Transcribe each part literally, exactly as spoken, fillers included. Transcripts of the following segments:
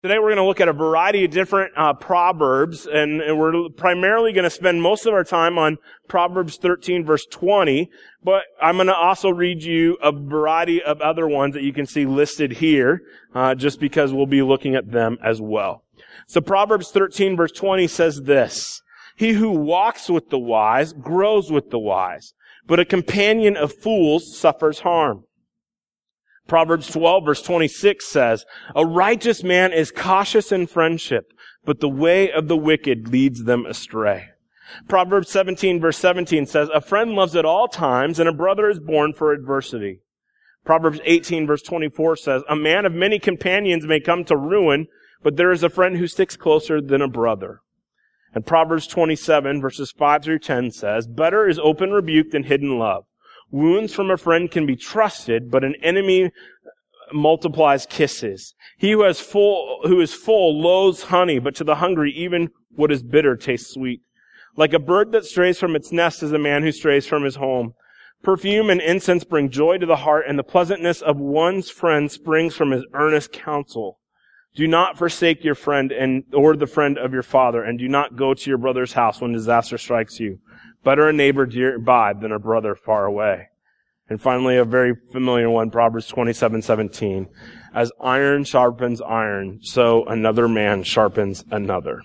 Today we're going to look at a variety of different uh, Proverbs, and, and we're primarily going to spend most of our time on Proverbs thirteen, verse twenty, but I'm going to also read you a variety of other ones that you can see listed here, uh, just because we'll be looking at them as well. So Proverbs thirteen, verse twenty says this: "He who walks with the wise grows with the wise, but a companion of fools suffers harm." Proverbs twelve, verse twenty-six says, "A righteous man is cautious in friendship, but the way of the wicked leads them astray." Proverbs seventeen, verse seventeen says, "A friend loves at all times, and a brother is born for adversity." Proverbs eighteen, verse twenty-four says, "A man of many companions may come to ruin, but there is a friend who sticks closer than a brother." And Proverbs twenty-seven, verses five through ten says, "Better is open rebuke than hidden love. Wounds from a friend can be trusted, but an enemy multiplies kisses. He who has full, who is full loathes honey, but to the hungry even what is bitter tastes sweet. Like a bird that strays from its nest is a man who strays from his home. Perfume and incense bring joy to the heart, and the pleasantness of one's friend springs from his earnest counsel. Do not forsake your friend and or the friend of your father, and do not go to your brother's house when disaster strikes you. Better a neighbor nearby than a brother far away." And finally, a very familiar one, Proverbs twenty-seven seventeen. "As iron sharpens iron, so another man sharpens another."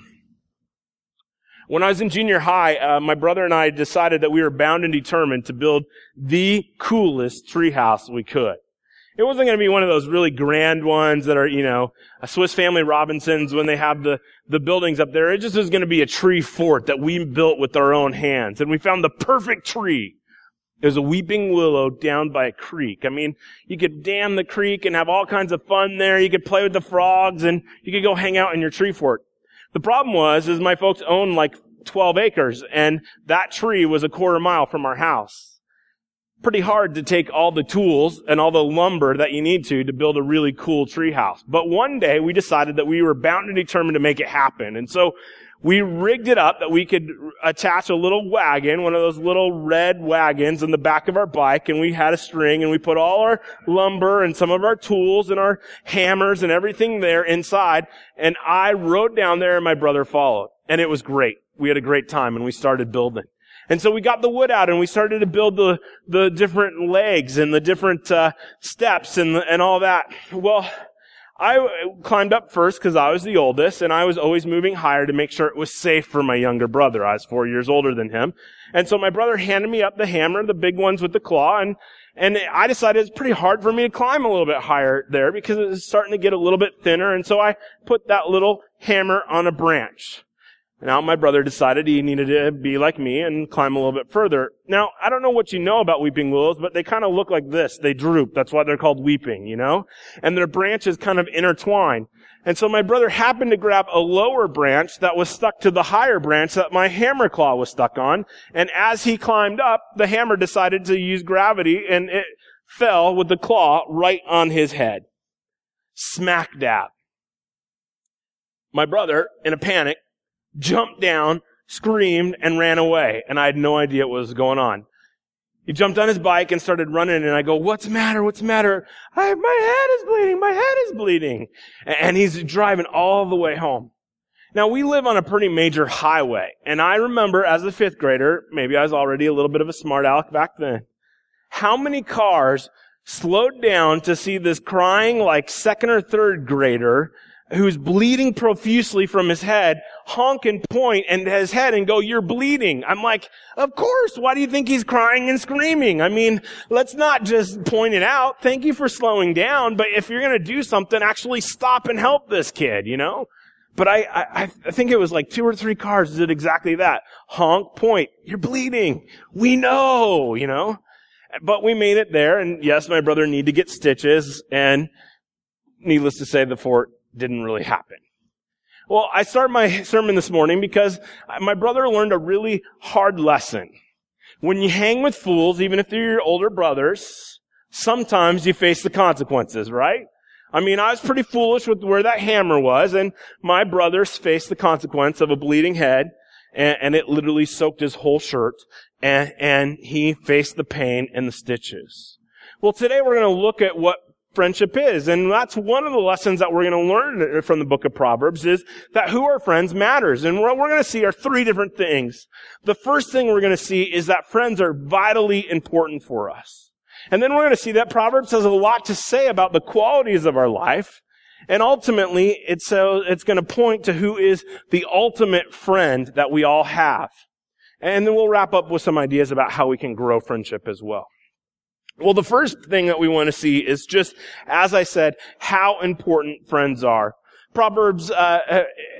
When I was in junior high, uh, my brother and I decided that we were bound and determined to build the coolest treehouse we could. It wasn't going to be one of those really grand ones that are, you know, a Swiss Family Robinsons when they have the, the buildings up there. It just was going to be a tree fort that we built with our own hands. And we found the perfect tree. It was a weeping willow down by a creek. I mean, you could dam the creek and have all kinds of fun there. You could play with the frogs and you could go hang out in your tree fort. The problem was, is my folks owned like twelve acres, and that tree was a quarter mile from our house. Pretty hard to take all the tools and all the lumber that you need to to build a really cool tree house. But one day we decided that we were bound and determined to make it happen. And so we rigged it up that we could attach a little wagon, one of those little red wagons in the back of our bike, and we had a string, and we put all our lumber and some of our tools and our hammers and everything there inside, and I rode down there and my brother followed. And it was great. We had a great time, and we started building. And so we got the wood out and we started to build the, the different legs and the different, uh, steps and, and all that. Well, I climbed up first because I was the oldest, and I was always moving higher to make sure it was safe for my younger brother. I was four years older than him. And so my brother handed me up the hammer, the big ones with the claw, and, and I decided it's pretty hard for me to climb a little bit higher there because it was starting to get a little bit thinner. And so I put that little hammer on a branch. Now, my brother decided he needed to be like me and climb a little bit further. Now, I don't know what you know about weeping willows, but they kind of look like this. They droop. That's why they're called weeping, you know? And their branches kind of intertwine. And so my brother happened to grab a lower branch that was stuck to the higher branch that my hammer claw was stuck on. And as he climbed up, the hammer decided to use gravity, and it fell with the claw right on his head. Smack dab. My brother, in a panic, jumped down, screamed, and ran away. And I had no idea what was going on. He jumped on his bike and started running, and I go, "What's the matter? What's the matter? I, my head is bleeding. My head is bleeding." And he's driving all the way home. Now, we live on a pretty major highway. And I remember as a fifth grader, maybe I was already a little bit of a smart aleck back then, how many cars slowed down to see this crying like second or third grader who's bleeding profusely from his head, honk and point at his head and go, "You're bleeding." I'm like, of course. Why do you think he's crying and screaming? I mean, let's not just point it out. Thank you for slowing down. But if you're going to do something, actually stop and help this kid, you know? But I, I, I think it was like two or three cars did exactly that. Honk, point. "You're bleeding. We know," you know? But we made it there. And yes, my brother needed to get stitches. And needless to say, the fort didn't really happen. Well, I started my sermon this morning because my brother learned a really hard lesson. When you hang with fools, even if they're your older brothers, sometimes you face the consequences, right? I mean, I was pretty foolish with where that hammer was, and my brothers faced the consequence of a bleeding head, and, and it literally soaked his whole shirt, and, and he faced the pain and the stitches. Well, today we're going to look at what friendship is. And that's one of the lessons that we're going to learn from the book of Proverbs is that who our friends matters. And what we're going to see are three different things. The first thing we're going to see is that friends are vitally important for us. And then we're going to see that Proverbs has a lot to say about the qualities of our life. And ultimately, it's, uh, it's going to point to who is the ultimate friend that we all have. And then we'll wrap up with some ideas about how we can grow friendship as well. Well, the first thing that we want to see is just, as I said, how important friends are. Proverbs uh,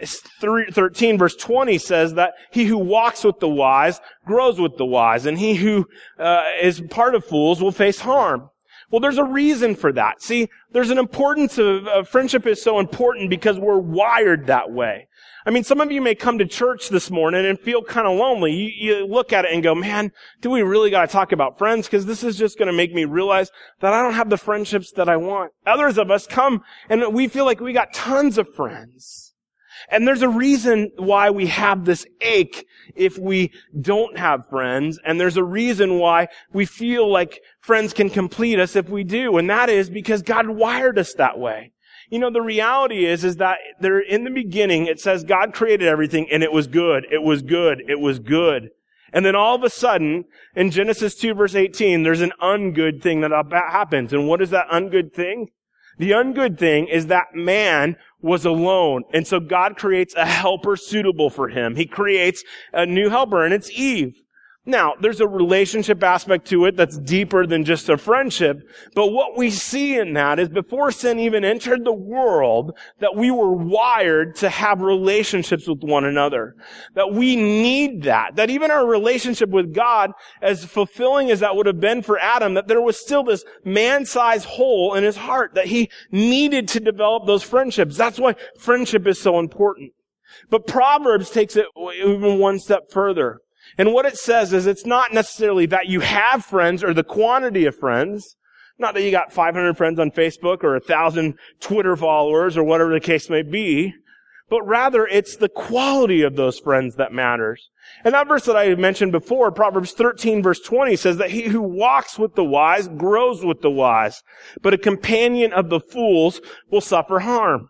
thirteen verse twenty says that he who walks with the wise grows with the wise, and he who uh, is part of fools will face harm. Well, there's a reason for that. See, there's an importance of, of friendship is so important because we're wired that way. I mean, some of you may come to church this morning and feel kind of lonely. You, you look at it and go, man, do we really got to talk about friends? Because this is just going to make me realize that I don't have the friendships that I want. Others of us come and we feel like we got tons of friends. And there's a reason why we have this ache if we don't have friends. And there's a reason why we feel like friends can complete us if we do. And that is because God wired us that way. You know, the reality is, is that there, in the beginning, it says God created everything and it was good. It was good. It was good. And then all of a sudden, in Genesis two verse eighteen, there's an ungood thing that happens. And what is that ungood thing? The ungood thing is that man was alone. And so God creates a helper suitable for him. He creates a new helper, and it's Eve. Now, there's a relationship aspect to it that's deeper than just a friendship. But what we see in that is before sin even entered the world, that we were wired to have relationships with one another. That we need that. That even our relationship with God, as fulfilling as that would have been for Adam, that there was still this man-sized hole in his heart that he needed to develop those friendships. That's why friendship is so important. But Proverbs takes it even one step further. And what it says is it's not necessarily that you have friends or the quantity of friends. Not that you got five hundred friends on Facebook or one thousand Twitter followers or whatever the case may be. But rather it's the quality of those friends that matters. And that verse that I mentioned before, Proverbs thirteen verse twenty says that he who walks with the wise grows with the wise. But a companion of the fools will suffer harm.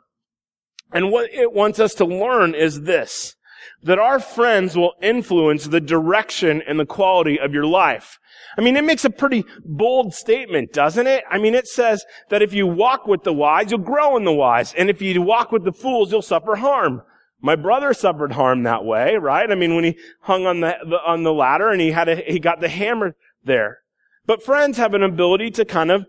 And what it wants us to learn is this. That our friends will influence the direction and the quality of your life. I mean, it makes a pretty bold statement, doesn't it? I mean, it says that if you walk with the wise, you'll grow in the wise. And if you walk with the fools, you'll suffer harm. My brother suffered harm that way, right? I mean, when he hung on the, the on the ladder and he had a, he got the hammer there. But friends have an ability to kind of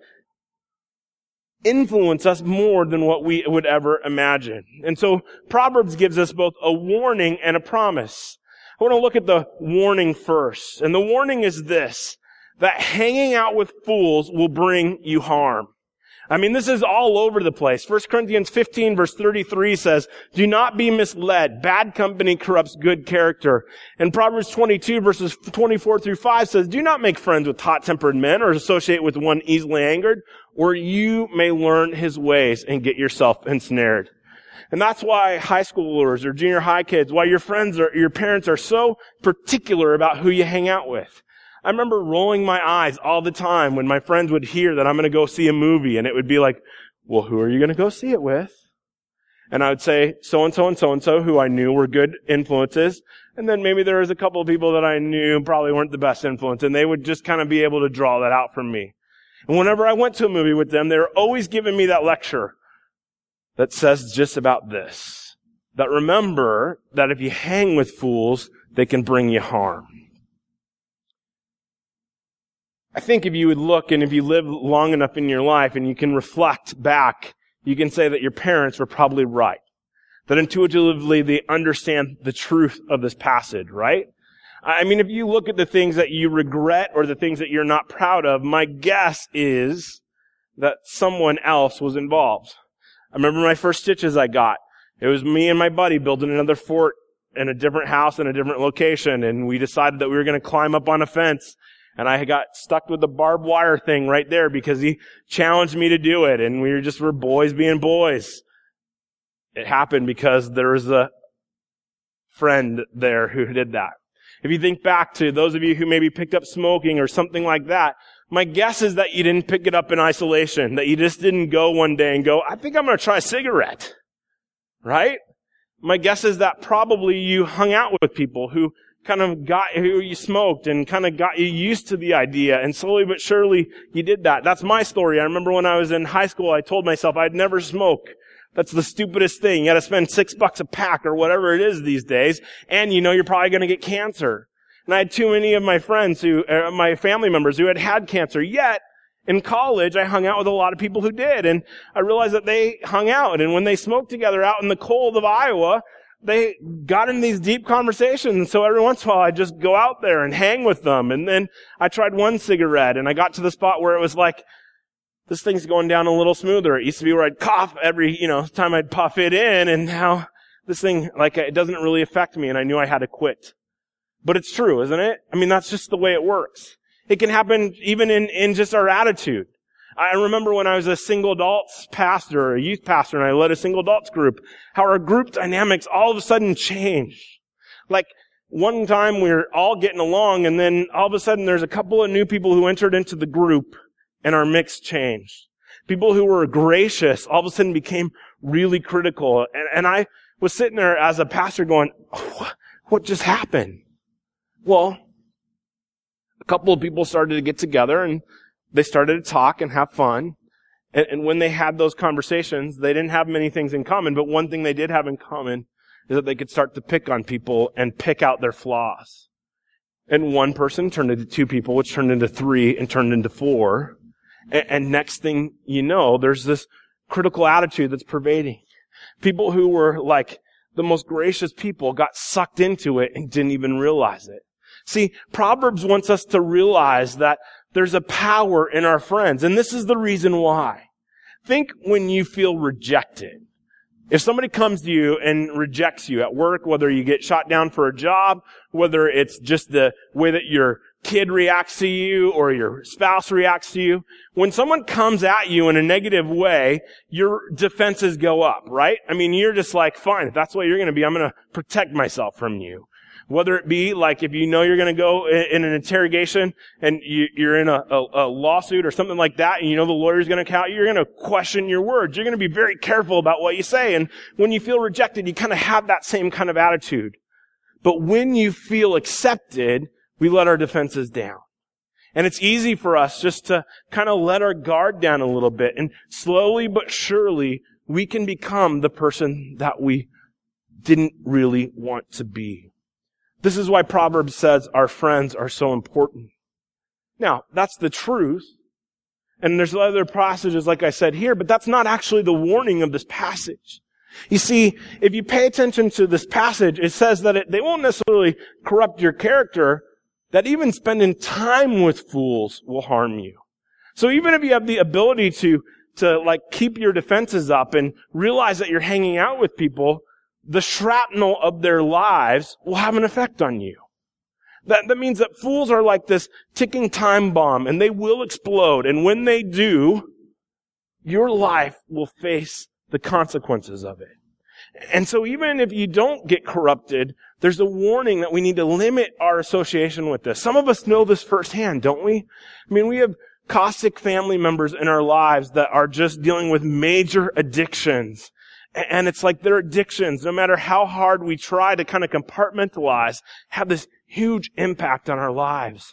influence us more than what we would ever imagine. And so Proverbs gives us both a warning and a promise. I want to look at the warning first. And the warning is this, that hanging out with fools will bring you harm. I mean, this is all over the place. First Corinthians fifteen verse thirty-three says, do not be misled. Bad company corrupts good character. And Proverbs twenty-two verses twenty-four through five says, do not make friends with hot-tempered men or associate with one easily angered, or you may learn his ways and get yourself ensnared. And that's why high schoolers or junior high kids, why your friends or your parents are so particular about who you hang out with. I remember rolling my eyes all the time when my friends would hear that I'm going to go see a movie, and it would be like, well, who are you going to go see it with? And I would say so-and-so and so-and-so who I knew were good influences. And then maybe there was a couple of people that I knew probably weren't the best influence, and they would just kind of be able to draw that out from me. And whenever I went to a movie with them, they were always giving me that lecture that says just about this. That remember that if you hang with fools, they can bring you harm. I think if you would look and if you live long enough in your life and you can reflect back, you can say that your parents were probably right. That intuitively they understand the truth of this passage, right? I mean, if you look at the things that you regret or the things that you're not proud of, my guess is that someone else was involved. I remember my first stitches I got. It was me and my buddy building another fort in a different house in a different location, and we decided that we were going to climb up on a fence. And I got stuck with the barbed wire thing right there because he challenged me to do it. And we were just were boys being boys. It happened because there was a friend there who did that. If you think back to those of you who maybe picked up smoking or something like that, My guess is that you didn't pick it up in isolation, that you just didn't go one day and go, I think I'm going to try a cigarette, right? My guess is that probably you hung out with people who kind of got, who you smoked and kind of got you used to the idea, and slowly but surely you did that. That's my story. I remember when I was in high school, I told myself I'd never smoke. That's the stupidest thing. You gotta spend six bucks a pack or whatever it is these days, and you know you're probably gonna get cancer. And I had too many of my friends who, uh, my family members who had had cancer. Yet, in college, I hung out with a lot of people who did, and I realized that they hung out, and when they smoked together out in the cold of Iowa, they got in these deep conversations. And so every once in a while, I'd just go out there and hang with them. And then I tried one cigarette, and I got to the spot where it was like, this thing's going down a little smoother. It used to be where I'd cough every, you know, time I'd puff it in, and now this thing, like, it doesn't really affect me, and I knew I had to quit. But it's true, isn't it? I mean, that's just the way it works. It can happen even in, in just our attitude. I remember when I was a single adults pastor, a youth pastor, and I led a single adults group, how our group dynamics all of a sudden changed. Like, one time we were all getting along, and then all of a sudden there's a couple of new people who entered into the group, and our mix changed. People who were gracious all of a sudden became really critical. And, and I was sitting there as a pastor going, what, what just happened? Well, a couple of people started to get together, and they started to talk and have fun. And, and when they had those conversations, they didn't have many things in common, but one thing they did have in common is that they could start to pick on people and pick out their flaws. And one person turned into two people, which turned into three and turned into four. And next thing you know, there's this critical attitude that's pervading. People who were like the most gracious people got sucked into it and didn't even realize it. See, Proverbs wants us to realize that there's a power in our friends, and this is the reason why. Think when you feel rejected. If somebody comes to you and rejects you at work, whether you get shot down for a job, whether it's just the way that your kid reacts to you or your spouse reacts to you, when someone comes at you in a negative way, your defenses go up, right? I mean, you're just like, fine, if that's what you're going to be, I'm going to protect myself from you. Whether it be like if you know you're going to go in an interrogation and you, you're in a, a, a lawsuit or something like that, and you know the lawyer's going to count you, you're going to question your words. You're going to be very careful about what you say. And when you feel rejected, you kind of have that same kind of attitude. But when you feel accepted, we let our defenses down. And it's easy for us just to kind of let our guard down a little bit. And slowly but surely, we can become the person that we didn't really want to be. This is why Proverbs says our friends are so important. Now, that's the truth. And there's other passages, like I said here, but that's not actually the warning of this passage. You see, if you pay attention to this passage, it says that it, they won't necessarily corrupt your character, that even spending time with fools will harm you. So even if you have the ability to, to like keep your defenses up and realize that you're hanging out with people, the shrapnel of their lives will have an effect on you. That, that means that fools are like this ticking time bomb, and they will explode. And when they do, your life will face the consequences of it. And so even if you don't get corrupted, there's a warning that we need to limit our association with this. Some of us know this firsthand, don't we? I mean, we have caustic family members in our lives that are just dealing with major addictions. And it's like their addictions, no matter how hard we try to kind of compartmentalize, have this huge impact on our lives.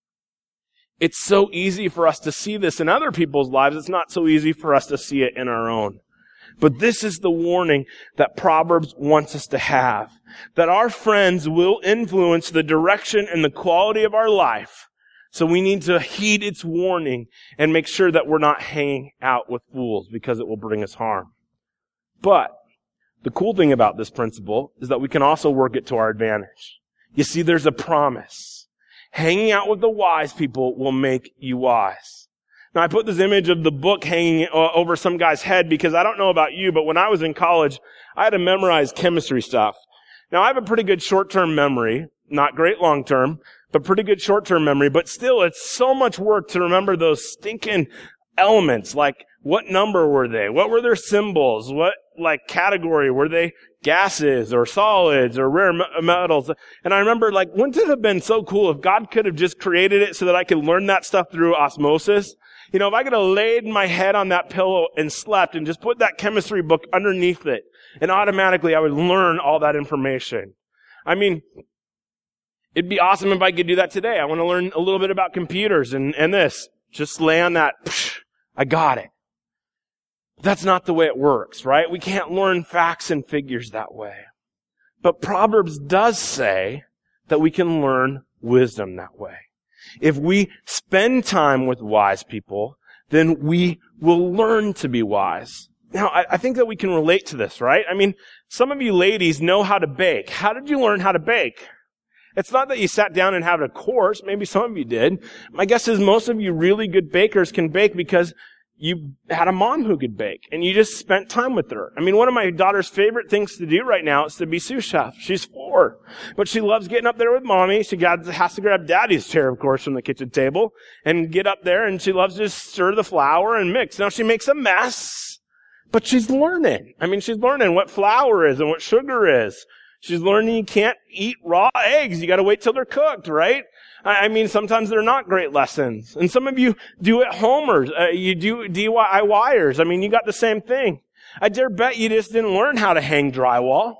It's so easy for us to see this in other people's lives. It's not so easy for us to see it in our own. But this is the warning that Proverbs wants us to have. That our friends will influence the direction and the quality of our life. So we need to heed its warning and make sure that we're not hanging out with fools, because it will bring us harm. But the cool thing about this principle is that we can also work it to our advantage. You see, there's a promise. Hanging out with the wise people will make you wise. Now, I put this image of the book hanging over some guy's head because I don't know about you, but when I was in college, I had to memorize chemistry stuff. Now, I have a pretty good short-term memory, not great long-term, but pretty good short-term memory, but still, it's so much work to remember those stinking elements, like what number were they? What were their symbols? What like category? Were they gases or solids or rare metals? And I remember, like, wouldn't it have been so cool if God could have just created it so that I could learn that stuff through osmosis? You know, if I could have laid my head on that pillow and slept and just put that chemistry book underneath it, and automatically I would learn all that information. I mean, it'd be awesome if I could do that today. I want to learn a little bit about computers and, and this. Just lay on that, psh, I got it. That's not the way it works, right? We can't learn facts and figures that way. But Proverbs does say that we can learn wisdom that way. If we spend time with wise people, then we will learn to be wise. Now, I, I think that we can relate to this, right? I mean, some of you ladies know how to bake. How did you learn how to bake? It's not that you sat down and had a course. Maybe some of you did. My guess is most of you really good bakers can bake because you had a mom who could bake, and you just spent time with her. I mean, one of my daughter's favorite things to do right now is to be sous chef. She's four, but she loves getting up there with mommy. She got, has to grab daddy's chair, of course, from the kitchen table and get up there, and she loves to just stir the flour and mix. Now, she makes a mess, but she's learning. I mean, she's learning what flour is and what sugar is. She's learning you can't eat raw eggs. You got to wait till they're cooked, right? I mean, sometimes they're not great lessons. And some of you do it homers. Uh, you do D I Yers. I mean, you got the same thing. I dare bet you just didn't learn how to hang drywall.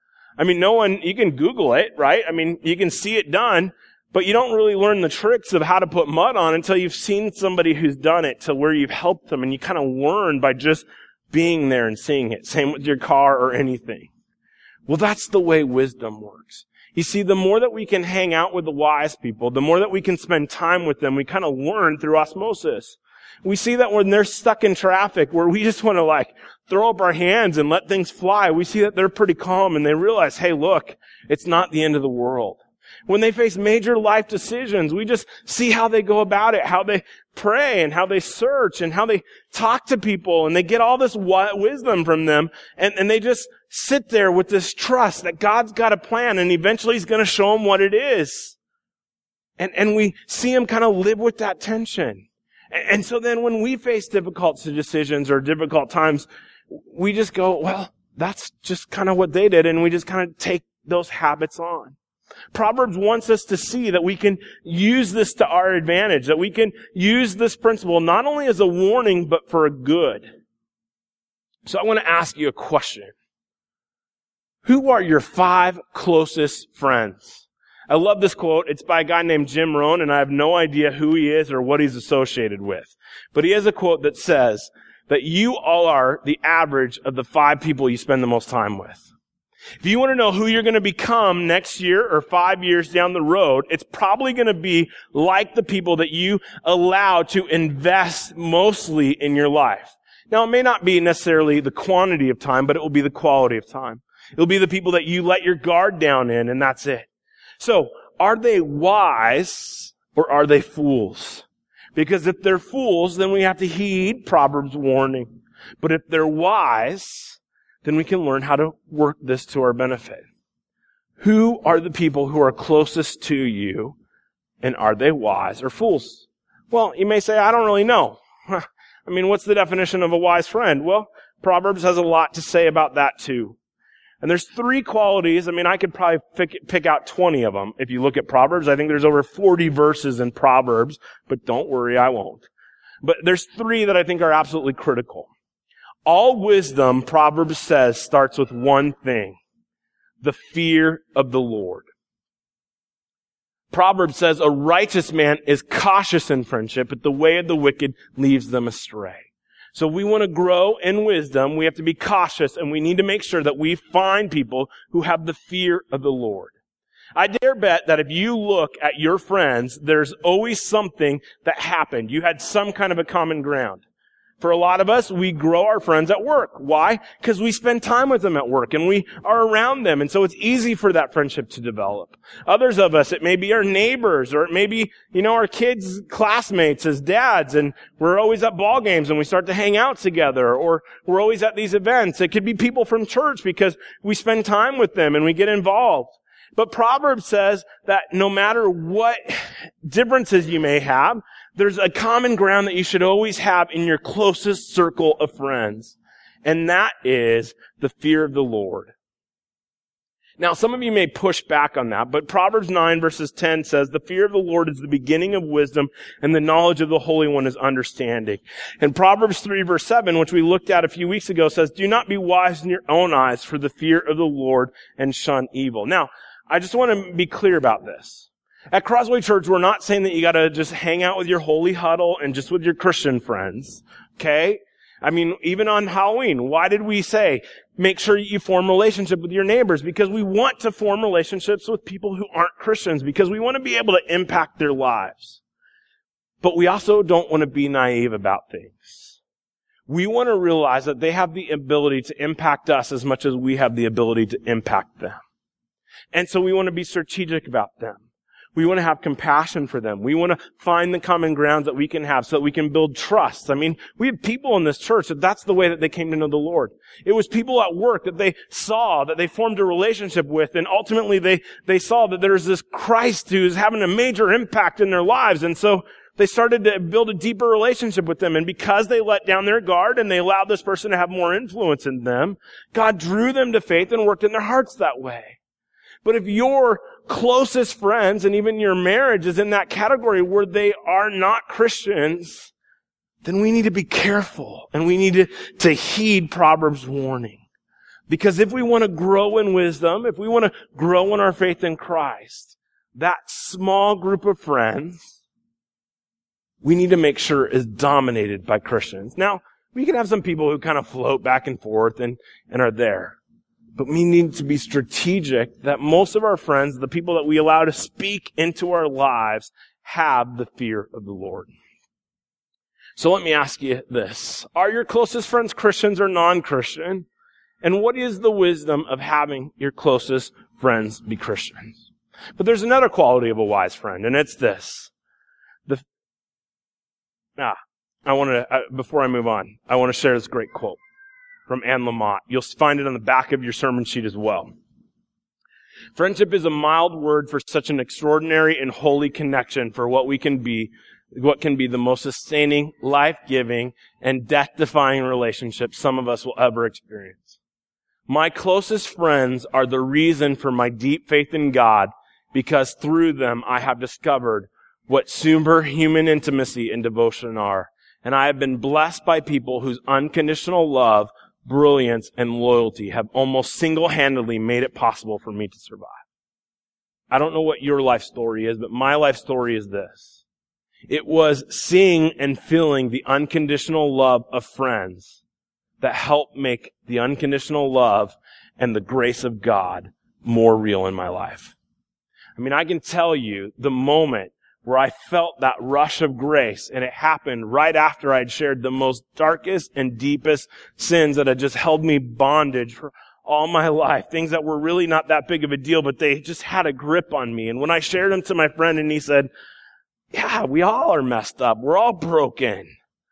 I mean, no one, you can Google it, right? I mean, you can see it done, but you don't really learn the tricks of how to put mud on until you've seen somebody who's done it to where you've helped them, and you kind of learn by just being there and seeing it. Same with your car or anything. Well, that's the way wisdom works. You see, the more that we can hang out with the wise people, the more that we can spend time with them, we kind of learn through osmosis. We see that when they're stuck in traffic, where we just want to like throw up our hands and let things fly, we see that they're pretty calm and they realize, hey, look, it's not the end of the world. When they face major life decisions, we just see how they go about it, how they pray and how they search and how they talk to people, and they get all this wisdom from them, and, and they just sit there with this trust that God's got a plan, and eventually He's going to show them what it is. And, and we see them kind of live with that tension. And, and so then when we face difficult decisions or difficult times, we just go, well, that's just kind of what they did, and we just kind of take those habits on. Proverbs wants us to see that we can use this to our advantage, that we can use this principle not only as a warning, but for a good. So I want to ask you a question. Who are your five closest friends? I love this quote. It's by a guy named Jim Rohn, and I have no idea who he is or what he's associated with. But he has a quote that says that you all are the average of the five people you spend the most time with. If you want to know who you're going to become next year or five years down the road, it's probably going to be like the people that you allow to invest mostly in your life. Now, it may not be necessarily the quantity of time, but it will be the quality of time. It'll be the people that you let your guard down in, and that's it. So, are they wise or are they fools? Because if they're fools, then we have to heed Proverbs' warning. But if they're wise, then we can learn how to work this to our benefit. Who are the people who are closest to you, and are they wise or fools? Well, you may say, I don't really know. I mean, what's the definition of a wise friend? Well, Proverbs has a lot to say about that too. And there's three qualities. I mean, I could probably pick, pick out twenty of them if you look at Proverbs. I think there's over forty verses in Proverbs, but don't worry, I won't. But there's three that I think are absolutely critical. All wisdom, Proverbs says, starts with one thing: the fear of the Lord. Proverbs says a righteous man is cautious in friendship, but the way of the wicked leads them astray. So if we want to grow in wisdom, we have to be cautious, and we need to make sure that we find people who have the fear of the Lord. I dare bet that if you look at your friends, there's always something that happened. You had some kind of a common ground. For a lot of us, we grow our friends at work. Why? Because we spend time with them at work and we are around them. And so it's easy for that friendship to develop. Others of us, it may be our neighbors, or it may be, you know, our kids' classmates as dads, and we're always at ball games and we start to hang out together, or we're always at these events. It could be people from church because we spend time with them and we get involved. But Proverbs says that no matter what differences you may have, there's a common ground that you should always have in your closest circle of friends. And that is the fear of the Lord. Now, some of you may push back on that, but Proverbs nine verses ten says, the fear of the Lord is the beginning of wisdom, and the knowledge of the Holy One is understanding. And Proverbs three verse seven, which we looked at a few weeks ago, says, do not be wise in your own eyes, for the fear of the Lord, and shun evil. Now, I just want to be clear about this. At Crossway Church, we're not saying that you gotta just hang out with your holy huddle and just with your Christian friends, okay? I mean, even on Halloween, why did we say, make sure you form relationship with your neighbors? Because we want to form relationships with people who aren't Christians, because we want to be able to impact their lives. But we also don't want to be naive about things. We want to realize that they have the ability to impact us as much as we have the ability to impact them. And so we want to be strategic about them. We want to have compassion for them. We want to find the common grounds that we can have so that we can build trust. I mean, we have people in this church that that's the way that they came to know the Lord. It was people at work that they saw, that they formed a relationship with, and ultimately they, they saw that there's this Christ who's having a major impact in their lives. And so they started to build a deeper relationship with them. And because they let down their guard and they allowed this person to have more influence in them, God drew them to faith and worked in their hearts that way. But if your closest friends and even your marriage is in that category where they are not Christians, then we need to be careful and we need to, to heed Proverbs' warning. Because if we want to grow in wisdom, if we want to grow in our faith in Christ, that small group of friends, we need to make sure is dominated by Christians. Now, we can have some people who kind of float back and forth and, and are there. But we need to be strategic that most of our friends, the people that we allow to speak into our lives, have the fear of the Lord. So let me ask you this. Are your closest friends Christians or non-Christian? And what is the wisdom of having your closest friends be Christians? But there's another quality of a wise friend, and it's this. The, ah, I want to, uh, before I move on, I want to share this great quote from Anne Lamott. You'll find it on the back of your sermon sheet as well. Friendship is a mild word for such an extraordinary and holy connection for what we can be, what can be the most sustaining, life-giving, and death-defying relationship some of us will ever experience. My closest friends are the reason for my deep faith in God, because through them I have discovered what superhuman intimacy and devotion are. And I have been blessed by people whose unconditional love, brilliance, and loyalty have almost single-handedly made it possible for me to survive. I don't know what your life story is, but my life story is this. It was seeing and feeling the unconditional love of friends that helped make the unconditional love and the grace of God more real in my life. I mean, I can tell you the moment where I felt that rush of grace, and it happened right after I'd shared the most darkest and deepest sins that had just held me bondage for all my life. Things that were really not that big of a deal, but they just had a grip on me. And when I shared them to my friend and he said, yeah, we all are messed up. We're all broken.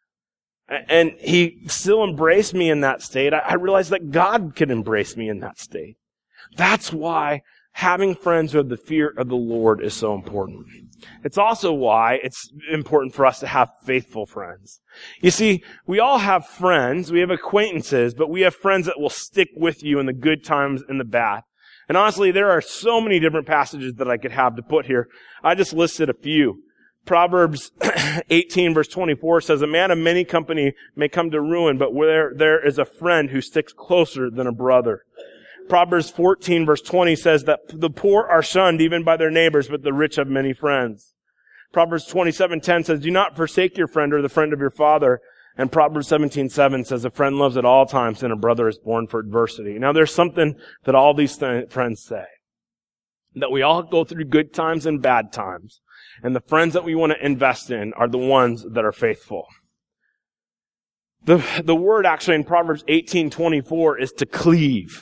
And he still embraced me in that state. I realized that God could embrace me in that state. That's why having friends who have the fear of the Lord is so important. It's also why it's important for us to have faithful friends. You see, we all have friends, we have acquaintances, but we have friends that will stick with you in the good times and the bad. And honestly, there are so many different passages that I could have to put here. I just listed a few. Proverbs eighteen verse twenty-four says, a man of many company may come to ruin, but where there is a friend who sticks closer than a brother. Proverbs fourteen verse twenty says that the poor are shunned even by their neighbors, but the rich have many friends. Proverbs twenty-seven ten says, do not forsake your friend or the friend of your father. And Proverbs seventeen seven says, a friend loves at all times and a brother is born for adversity. Now there's something that all these th- friends say. That we all go through good times and bad times. And the friends that we want to invest in are the ones that are faithful. The, the word actually in Proverbs eighteen twenty-four is to cleave.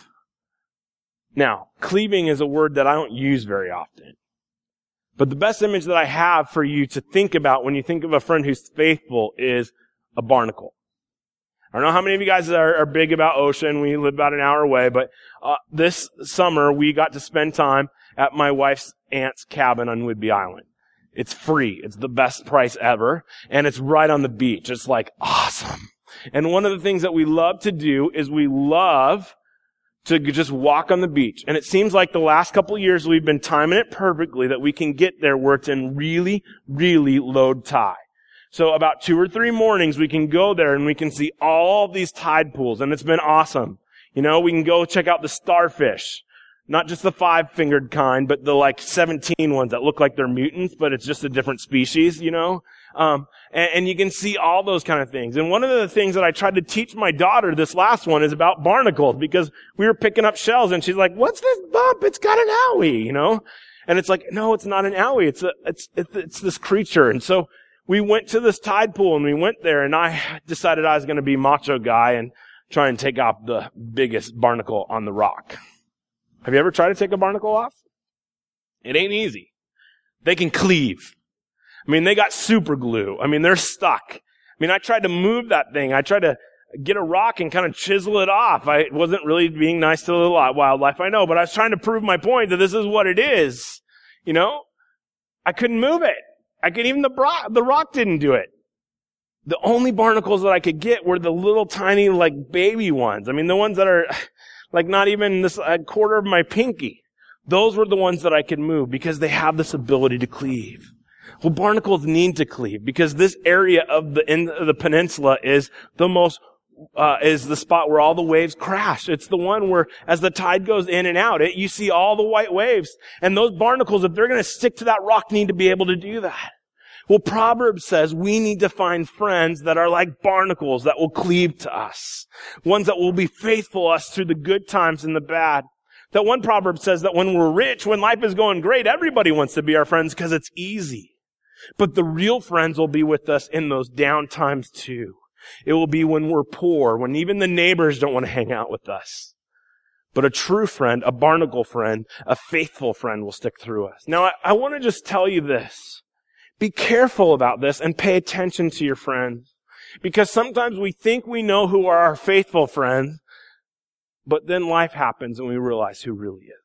Now, cleaving is a word that I don't use very often. But the best image that I have for you to think about when you think of a friend who's faithful is a barnacle. I don't know how many of you guys are, are big about ocean. We live about an hour away, but uh, this summer we got to spend time at my wife's aunt's cabin on Whidbey Island. It's free. It's the best price ever, and it's right on the beach. It's like awesome. And one of the things that we love to do is we love to just walk on the beach. And it seems like the last couple of years we've been timing it perfectly that we can get there where it's in really, really low tide. So about two or three mornings we can go there and we can see all these tide pools, and it's been awesome. You know, we can go check out the starfish. Not just the five-fingered kind, but the like seventeen ones that look like they're mutants, but it's just a different species, you know? Um, and, and you can see all those kind of things. And one of the things that I tried to teach my daughter, this last one, is about barnacles, because we were picking up shells and she's like, what's this bump? It's got an owie, you know? And it's like, no, it's not an owie. It's a, it's, it's, it's this creature. And so we went to this tide pool and we went there, and I decided I was going to be macho guy and try and take off the biggest barnacle on the rock. Have you ever tried to take a barnacle off? It ain't easy. They can cleave. I mean, they got super glue. I mean, they're stuck. I mean, I tried to move that thing. I tried to get a rock and kind of chisel it off. I wasn't really being nice to the wildlife, I know, but I was trying to prove my point that this is what it is. You know? I couldn't move it. I could even, the, bro- the rock didn't do it. The only barnacles that I could get were the little tiny, like, baby ones. I mean, the ones that are like not even this a quarter of my pinky. Those were the ones that I could move because they have this ability to cleave. Well, barnacles need to cleave because this area of the in the peninsula is the most uh, is the spot where all the waves crash. It's the one where, as the tide goes in and out, it you see all the white waves. And those barnacles, if they're going to stick to that rock, need to be able to do that. Well, Proverbs says we need to find friends that are like barnacles that will cleave to us. Ones that will be faithful to us through the good times and the bad. That one proverb says that when we're rich, when life is going great, everybody wants to be our friends because it's easy. But the real friends will be with us in those down times too. It will be when we're poor, when even the neighbors don't want to hang out with us. But a true friend, a barnacle friend, a faithful friend will stick through us. Now, I, I want to just tell you this. Be careful about this and pay attention to your friends. Because sometimes we think we know who are our faithful friends, but then life happens and we realize who really is.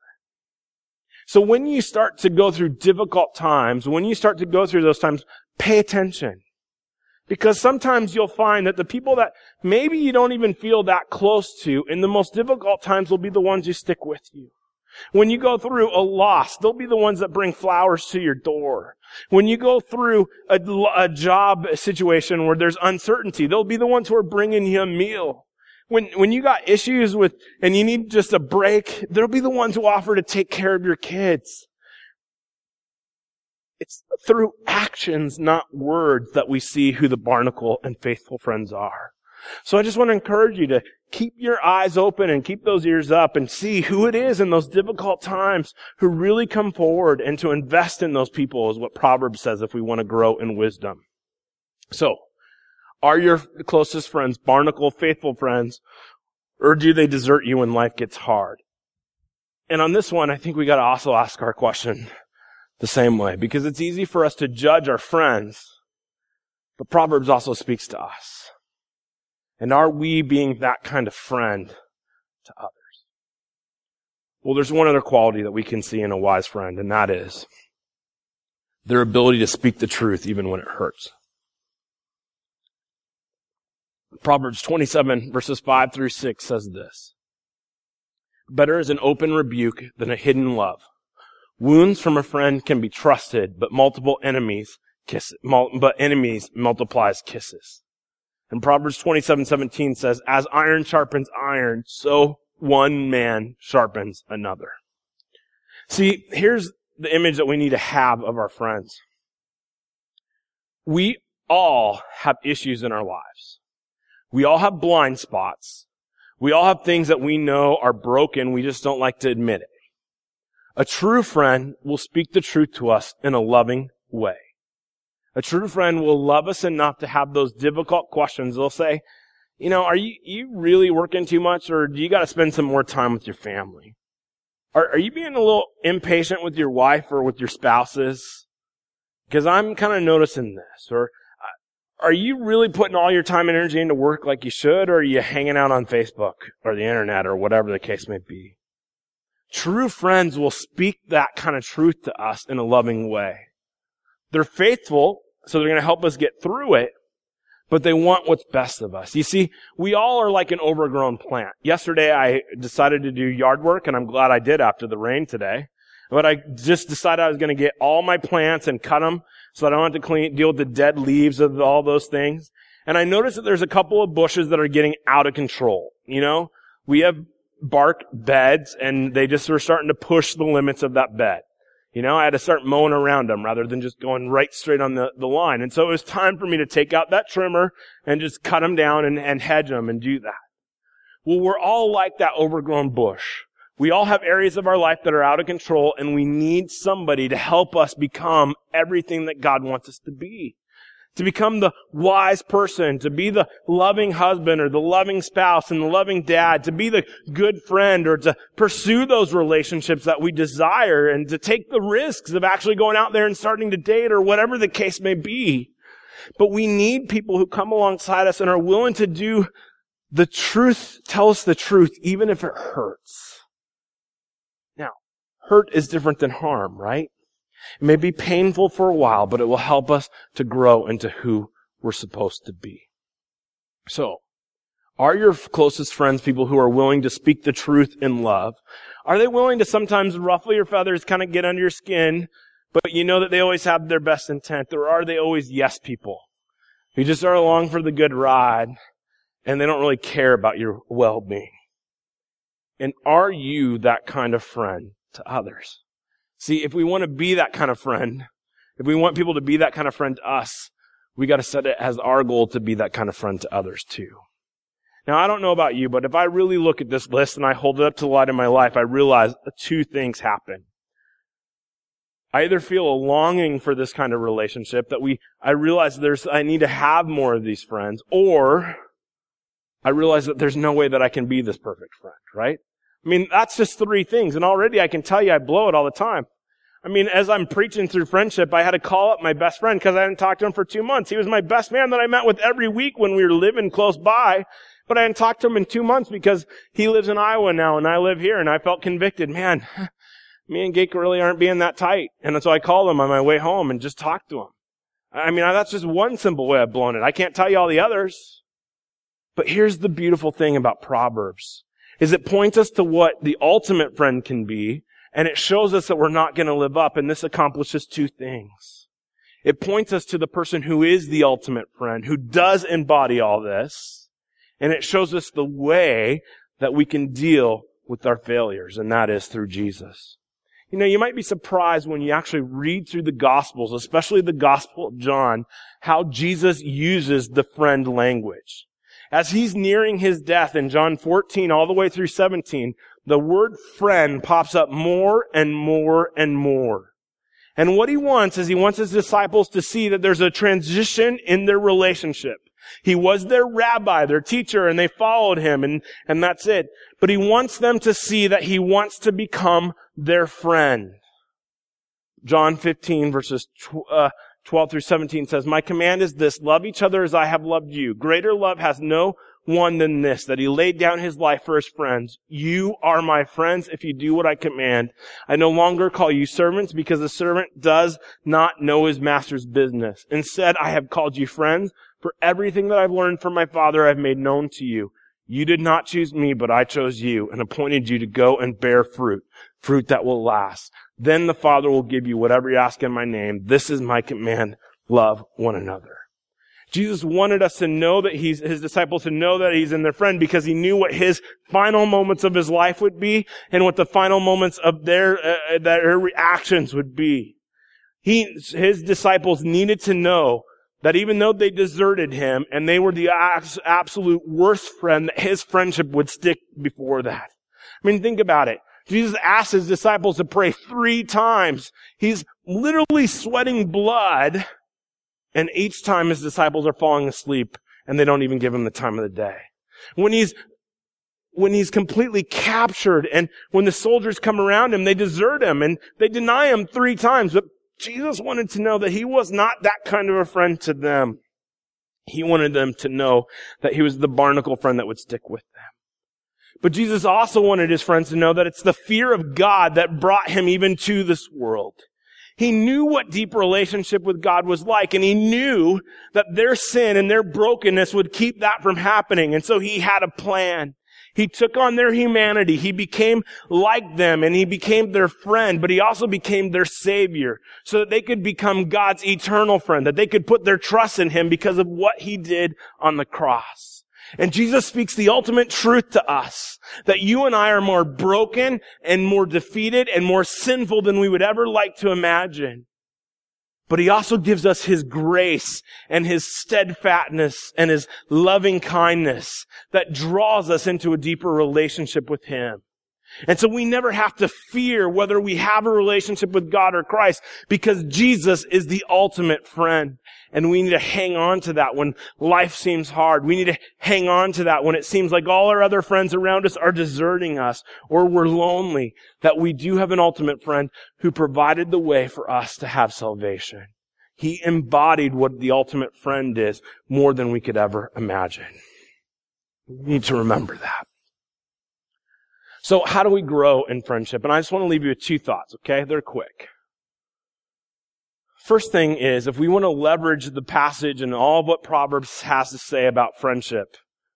So when you start to go through difficult times, when you start to go through those times, pay attention. Because sometimes you'll find that the people that maybe you don't even feel that close to in the most difficult times will be the ones who stick with you. When you go through a loss, they'll be the ones that bring flowers to your door. When you go through a, a job situation where there's uncertainty, they'll be the ones who are bringing you a meal. When, when you got issues with, and you need just a break, they'll be the ones who offer to take care of your kids. It's through actions, not words, that we see who the barnacle and faithful friends are. So I just want to encourage you to keep your eyes open and keep those ears up and see who it is in those difficult times who really come forward, and to invest in those people is what Proverbs says if we want to grow in wisdom. So, are your closest friends barnacle, faithful friends, or do they desert you when life gets hard? And on this one, I think we got to also ask our question the same way, because it's easy for us to judge our friends, but Proverbs also speaks to us. And are we being that kind of friend to others? Well, there's one other quality that we can see in a wise friend, and that is their ability to speak the truth even when it hurts. Proverbs twenty-seven, verses five through six says this. Better is an open rebuke than a hidden love. Wounds from a friend can be trusted, but multiple enemies kiss, but enemies multiplies kisses. And Proverbs twenty-seven seventeen says, as iron sharpens iron, so one man sharpens another. See, here's the image that we need to have of our friends. We all have issues in our lives. We all have blind spots. We all have things that we know are broken. We just don't like to admit it. A true friend will speak the truth to us in a loving way. A true friend will love us enough to have those difficult questions. They'll say, you know, are you, you really working too much, or do you got to spend some more time with your family? Are, are you being a little impatient with your wife or with your spouses? Because I'm kind of noticing this. Or are you really putting all your time and energy into work like you should, or are you hanging out on Facebook or the internet or whatever the case may be? True friends will speak that kind of truth to us in a loving way. They're faithful, so they're going to help us get through it, but they want what's best of us. You see, we all are like an overgrown plant. Yesterday, I decided to do yard work, and I'm glad I did after the rain today. But I just decided I was going to get all my plants and cut them so that I don't have to clean, deal with the dead leaves of all those things. And I noticed that there's a couple of bushes that are getting out of control. You know, we have bark beds, and they just were starting to push the limits of that bed. You know, I had to start mowing around them rather than just going right straight on the, the line. And so it was time for me to take out that trimmer and just cut them down and, and hedge them and do that. Well, we're all like that overgrown bush. We all have areas of our life that are out of control, and we need somebody to help us become everything that God wants us to be. To become the wise person, to be the loving husband or the loving spouse and the loving dad, to be the good friend, or to pursue those relationships that we desire, and to take the risks of actually going out there and starting to date, or whatever the case may be. But we need people who come alongside us and are willing to do the truth, tell us the truth, even if it hurts. Now, hurt is different than harm, right? It may be painful for a while, but it will help us to grow into who we're supposed to be. So, are your closest friends people who are willing to speak the truth in love? Are they willing to sometimes ruffle your feathers, kind of get under your skin, but you know that they always have their best intent? Or are they always yes people who just are along for the good ride and they don't really care about your well-being? And are you that kind of friend to others? See, if we want to be that kind of friend, if we want people to be that kind of friend to us, we got to set it as our goal to be that kind of friend to others too. Now, I don't know about you, but if I really look at this list and I hold it up to the light in my life, I realize two things happen. I either feel a longing for this kind of relationship, that we, I realize there's, I need to have more of these friends, or I realize that there's no way that I can be this perfect friend, right? I mean, that's just three things, and already I can tell you I blow it all the time. I mean, as I'm preaching through friendship, I had to call up my best friend because I hadn't talked to him for two months. He was my best man that I met with every week when we were living close by, but I hadn't talked to him in two months because he lives in Iowa now and I live here, and I felt convicted. Man, me and Gake really aren't being that tight. And so I called him on my way home and just talked to him. I mean, that's just one simple way I've blown it. I can't tell you all the others. But here's the beautiful thing about Proverbs, is it points us to what the ultimate friend can be, and it shows us that we're not going to live up, and this accomplishes two things. It points us to the person who is the ultimate friend, who does embody all this, and it shows us the way that we can deal with our failures, and that is through Jesus. You know, you might be surprised when you actually read through the Gospels, especially the Gospel of John, how Jesus uses the friend language. As he's nearing his death in John fourteen all the way through seventeen, the word friend pops up more and more and more. And what he wants is he wants his disciples to see that there's a transition in their relationship. He was their rabbi, their teacher, and they followed him, and, and that's it. But he wants them to see that he wants to become their friend. John fifteen verses twelve through seventeen says, "My command is this, love each other as I have loved you. Greater love has no one than this, that he laid down his life for his friends. You are my friends if you do what I command. I no longer call you servants, because a servant does not know his master's business. Instead, I have called you friends, for everything that I've learned from my Father I've made known to you. You did not choose me, but I chose you and appointed you to go and bear fruit, fruit that will last. Then the Father will give you whatever you ask in my name. This is my command, love one another." Jesus wanted us to know that he's, his disciples to know that he's in their friend, because he knew what his final moments of his life would be and what the final moments of their, uh, their reactions would be. He, his disciples needed to know that even though they deserted him and they were the absolute worst friend, that his friendship would stick before that. I mean, think about it. Jesus asked his disciples to pray three times. He's literally sweating blood, and each time his disciples are falling asleep and they don't even give him the time of the day. When he's, when he's completely captured and when the soldiers come around him, they desert him and they deny him three times. But Jesus wanted to know that he was not that kind of a friend to them. He wanted them to know that he was the barnacle friend that would stick with them. But Jesus also wanted his friends to know that it's the fear of God that brought him even to this world. He knew what deep relationship with God was like, and he knew that their sin and their brokenness would keep that from happening. And so he had a plan. He took on their humanity. He became like them, and he became their friend, but he also became their savior so that they could become God's eternal friend, that they could put their trust in him because of what he did on the cross. And Jesus speaks the ultimate truth to us, that you and I are more broken and more defeated and more sinful than we would ever like to imagine. But he also gives us his grace and his steadfastness and his loving kindness that draws us into a deeper relationship with him. And so we never have to fear whether we have a relationship with God or Christ, because Jesus is the ultimate friend. And we need to hang on to that when life seems hard. We need to hang on to that when it seems like all our other friends around us are deserting us or we're lonely, that we do have an ultimate friend who provided the way for us to have salvation. He embodied what the ultimate friend is more than we could ever imagine. We need to remember that. So how do we grow in friendship? And I just want to leave you with two thoughts, okay? They're quick. First thing is, if we want to leverage the passage and all of what Proverbs has to say about friendship,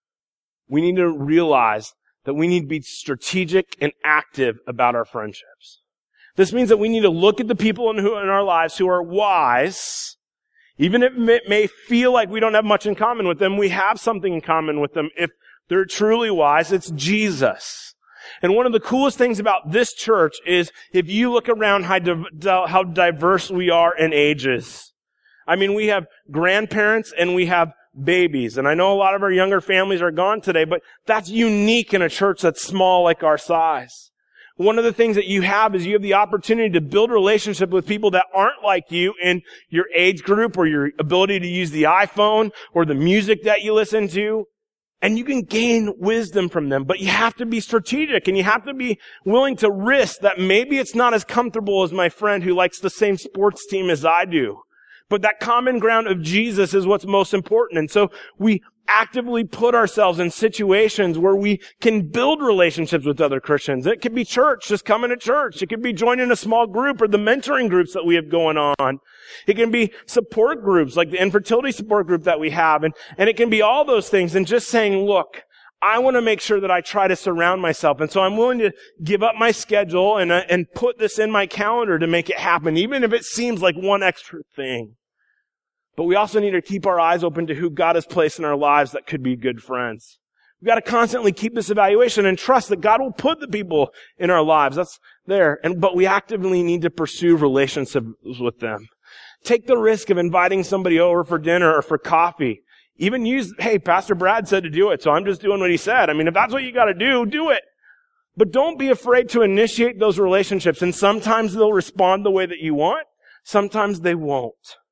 we need to realize that we need to be strategic and active about our friendships. This means that we need to look at the people in, who, in our lives who are wise. Even if it may feel like we don't have much in common with them, we have something in common with them. If they're truly wise, it's Jesus. And one of the coolest things about this church is if you look around how, di- how diverse we are in ages. I mean, we have grandparents and we have babies. And I know a lot of our younger families are gone today, but that's unique in a church that's small like our size. One of the things that you have is you have the opportunity to build relationship with people that aren't like you in your age group or your ability to use the iPhone or the music that you listen to. And you can gain wisdom from them, but you have to be strategic and you have to be willing to risk that maybe it's not as comfortable as my friend who likes the same sports team as I do. But that common ground of Jesus is what's most important. And so we actively put ourselves in situations where we can build relationships with other Christians. It could be church, just coming to church. It could be joining a small group or the mentoring groups that we have going on. It can be support groups like the infertility support group that we have. And, and it can be all those things. And just saying, look, I want to make sure that I try to surround myself. And so I'm willing to give up my schedule and, uh, and put this in my calendar to make it happen, even if it seems like one extra thing. But we also need to keep our eyes open to who God has placed in our lives that could be good friends. We've got to constantly keep this evaluation and trust that God will put the people in our lives. That's there. And, but we actively need to pursue relationships with them. Take the risk of inviting somebody over for dinner or for coffee. Even use, hey, Pastor Brad said to do it, so I'm just doing what he said. I mean, if that's what you got to do, do it. But don't be afraid to initiate those relationships. And sometimes they'll respond the way that you want. Sometimes they won't.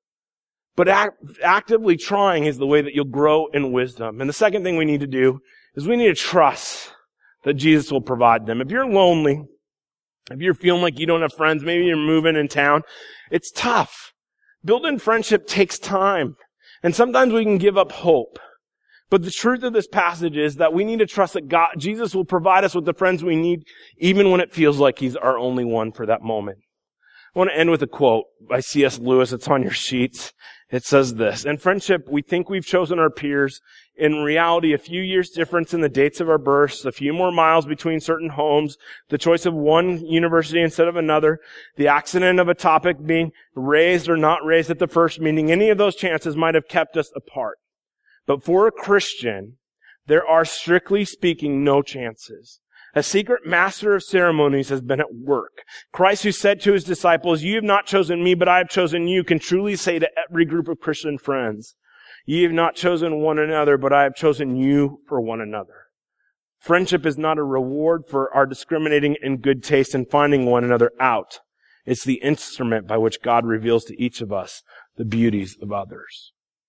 But act, actively trying is the way that you'll grow in wisdom. And the second thing we need to do is we need to trust that Jesus will provide them. If you're lonely, if you're feeling like you don't have friends, maybe you're moving in town, it's tough. Building friendship takes time. And sometimes we can give up hope. But the truth of this passage is that we need to trust that God, Jesus will provide us with the friends we need, even when it feels like he's our only one for that moment. I want to end with a quote by C S Lewis. It's on your sheets. It says this: in friendship, we think we've chosen our peers. In reality, a few years difference in the dates of our births, a few more miles between certain homes, the choice of one university instead of another, the accident of a topic being raised or not raised at the first meeting, any of those chances might have kept us apart. But for a Christian, there are, strictly speaking, no chances. A secret master of ceremonies has been at work. Christ, who said to his disciples, "You have not chosen me, but I have chosen you," can truly say to every group of Christian friends, "Ye have not chosen one another, but I have chosen you for one another." Friendship is not a reward for our discriminating in good taste and finding one another out. It's the instrument by which God reveals to each of us the beauties of others.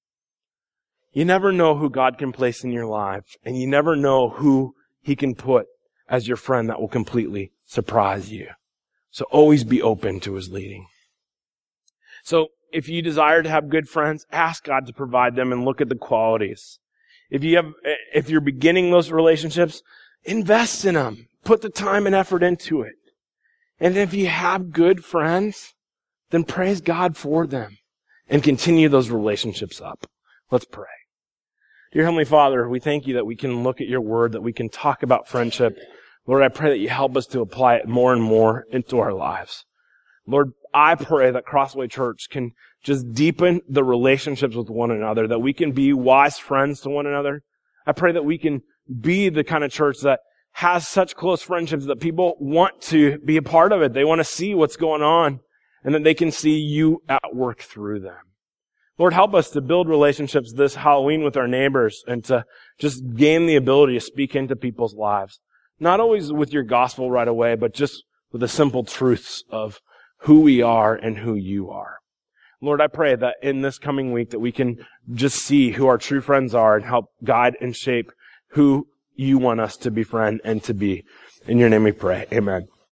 You never know who God can place in your life, and you never know who he can put as your friend that will completely surprise you. So always be open to his leading. So if you desire to have good friends, ask God to provide them and look at the qualities. If you have, if you're beginning those relationships, invest in them. Put the time and effort into it. And if you have good friends, then praise God for them and continue those relationships up. Let's pray. Dear Heavenly Father, we thank you that we can look at your word, that we can talk about friendship. Lord, I pray that you help us to apply it more and more into our lives. Lord, I pray that Crossway Church can just deepen the relationships with one another, that we can be wise friends to one another. I pray that we can be the kind of church that has such close friendships that people want to be a part of it. They want to see what's going on and that they can see you at work through them. Lord, help us to build relationships this Halloween with our neighbors and to just gain the ability to speak into people's lives. Not always with your gospel right away, but just with the simple truths of who we are and who you are. Lord, I pray that in this coming week that we can just see who our true friends are and help guide and shape who you want us to befriend and to be. In your name we pray. Amen.